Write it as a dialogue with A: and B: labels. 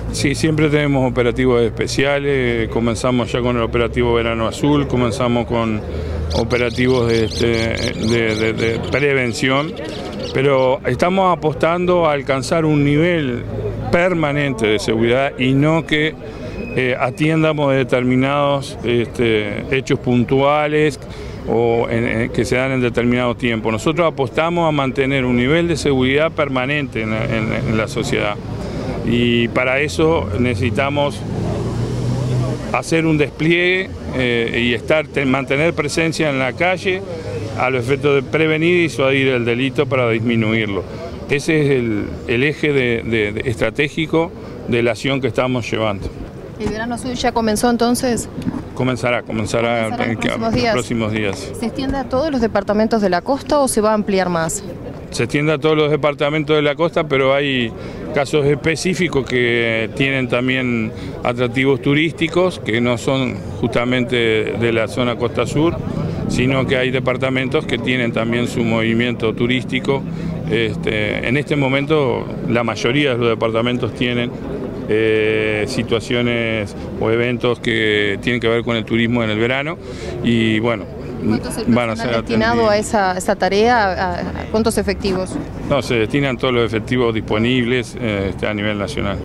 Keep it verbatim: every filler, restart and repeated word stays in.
A: Sí, siempre tenemos operativos especiales, comenzamos ya con el operativo Verano Azul, comenzamos con operativos de, este, de, de, de prevención, pero estamos apostando a alcanzar un nivel permanente de seguridad y no que eh, atiendamos determinados este, hechos puntuales o en, en, que se dan en determinado tiempo. Nosotros apostamos a mantener un nivel de seguridad permanente en, en, en la sociedad. Y para eso necesitamos hacer un despliegue eh, y estar, mantener presencia en la calle a los efectos de prevenir y disuadir el delito para disminuirlo. Ese es el, el eje de, de, de estratégico de la acción que estamos llevando.
B: ¿El Verano Azul ya comenzó entonces?
A: Comenzará, comenzará,
B: ¿Comenzará en,
A: en,
B: próximos,
A: en
B: días?
A: próximos días.
B: ¿Se extiende a todos los departamentos de la costa o se va a ampliar más?
A: Se extiende a todos los departamentos de la costa, pero hay casos específicos que tienen también atractivos turísticos, que no son justamente de la zona costa sur, sino que hay departamentos que tienen también su movimiento turístico. Este, en este momento la mayoría de los departamentos tienen eh, situaciones o eventos que tienen que ver con el turismo en el verano y bueno,
B: ¿cuánto es el personal destinado a esa, esa tarea? ¿A, a cuántos efectivos?
A: No, se destinan todos los efectivos disponibles eh, a nivel nacional.